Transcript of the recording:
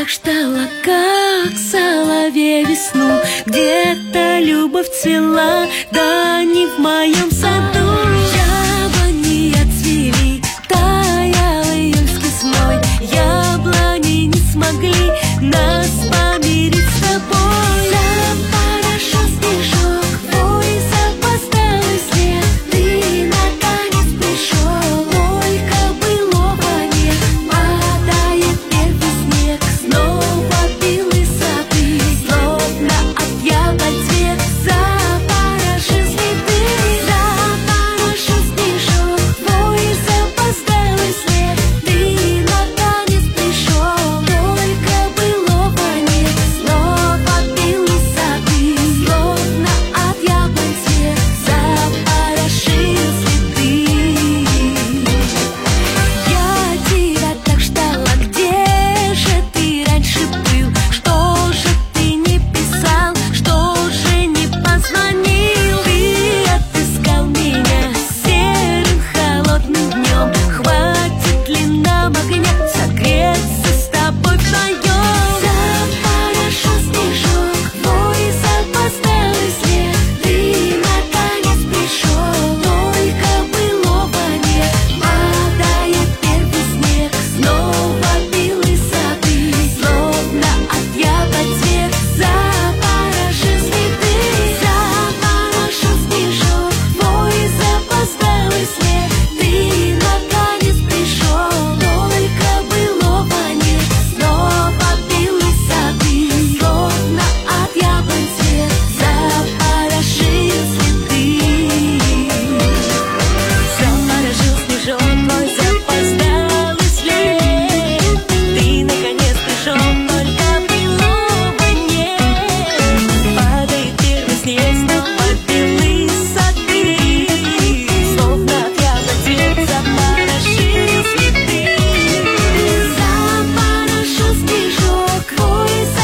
так ждала, как соловей весну. Где-то любовь цвела, да не в моем саду. Яблони отцвели, таял июльский зной. Яблони не смогли нас помирить с тобой. Запорошил снежок, твой запоздалый след. Ты наконец пришел, только былого нет. Падает первый снег, снова белые сады. Словно от яблонь цвет запорошил следы. Запорошил снежок, твой запоздалый след. Ты наконец пришел, только былого нет. Снова белые сады, словно от яблонь цвет запорошил следы. Я тебя так ждала, где же ты раньше был? Что же ты не писал, что же не позвонил? Ты отыскал меня серым холодным днем. Хватит ли нам огня согреться с тобой вдвоем? Запорошил снежок, твой запоздалый след. Ты наконец пришел, только былого нет. Падает первый снег, снова белые сады. Словно от яблонь цвет запорошил следы. Запорошил снежок, твой запоздалый след. Ты наконец пришел, только былого нет. Снова белые сады, словно от яблонь цвет запорошил следы. Запорошил снежок, твой запоздалый след. Ты наконец пришел, только былого нет. Падает первый снег, снова белые сады. Словно от яблонь цвет запорошил следы. Запорошил снежок, твой